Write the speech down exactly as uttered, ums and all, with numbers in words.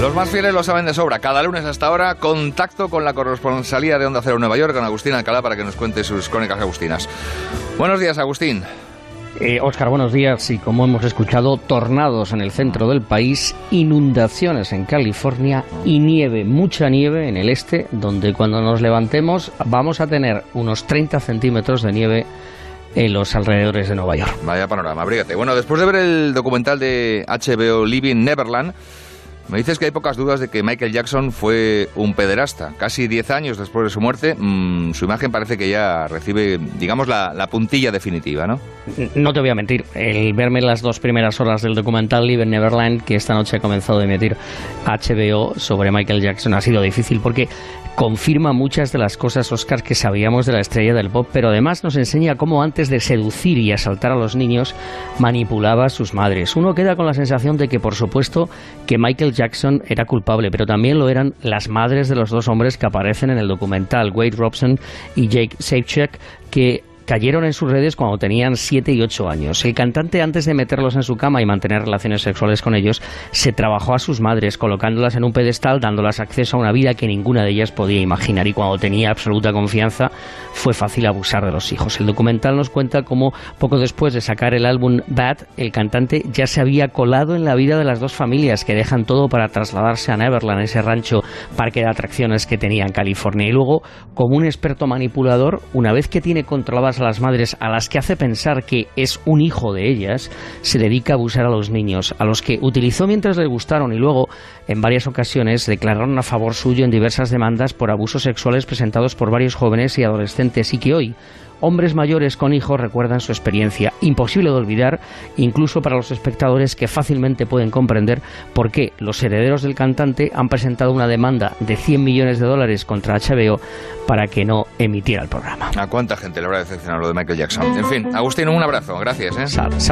Los más fieles lo saben de sobra. Cada lunes hasta ahora, contacto con la corresponsalía de Onda Cero Nueva York, con Agustín Alcalá, para que nos cuente sus crónicas agustinas. Buenos días, Agustín. Eh, Óscar, buenos días. Y como hemos escuchado, tornados en el centro del país, inundaciones en California y nieve, mucha nieve en el este, donde cuando nos levantemos vamos a tener unos treinta centímetros de nieve en los alrededores de Nueva York. Vaya panorama, abrígate. Bueno, después de ver el documental de H B O Leaving Neverland, me dices que hay pocas dudas de que Michael Jackson fue un pederasta. Casi diez años después de su muerte, mmm, su imagen parece que ya recibe, digamos, la, la puntilla definitiva, ¿no? No te voy a mentir, el verme las dos primeras horas del documental Leaving Neverland, que esta noche ha comenzado a emitir H B O sobre Michael Jackson, ha sido difícil porque confirma muchas de las cosas, Óscar, que sabíamos de la estrella del pop, pero además nos enseña cómo antes de seducir y asaltar a los niños manipulaba a sus madres. Uno queda con la sensación de que, por supuesto, que Michael Jackson era culpable, pero también lo eran las madres de los dos hombres que aparecen en el documental, Wade Robson y Jake Sapchak, que cayeron en sus redes cuando tenían siete y ocho años. El cantante, antes de meterlos en su cama y mantener relaciones sexuales con ellos, se trabajó a sus madres, colocándolas en un pedestal, dándolas acceso a una vida que ninguna de ellas podía imaginar, y cuando tenía absoluta confianza fue fácil abusar de los hijos. El documental nos cuenta cómo poco después de sacar el álbum Bad, el cantante ya se había colado en la vida de las dos familias que dejan todo para trasladarse a Neverland, ese rancho parque de atracciones que tenía en California, y luego, como un experto manipulador, una vez que tiene controladas a las madres, a las que hace pensar que es un hijo de ellas, se dedica a abusar a los niños, a los que utilizó mientras les gustaron, y luego en varias ocasiones declararon a favor suyo en diversas demandas por abusos sexuales presentados por varios jóvenes y adolescentes, y que hoy hombres mayores con hijos recuerdan su experiencia. Imposible de olvidar, incluso para los espectadores, que fácilmente pueden comprender por qué los herederos del cantante han presentado una demanda de cien millones de dólares contra H B O para que no emitiera el programa. ¿A cuánta gente le habrá decepcionado lo de Michael Jackson? En fin, Agustín, un abrazo. Gracias, ¿eh? Sal, sal.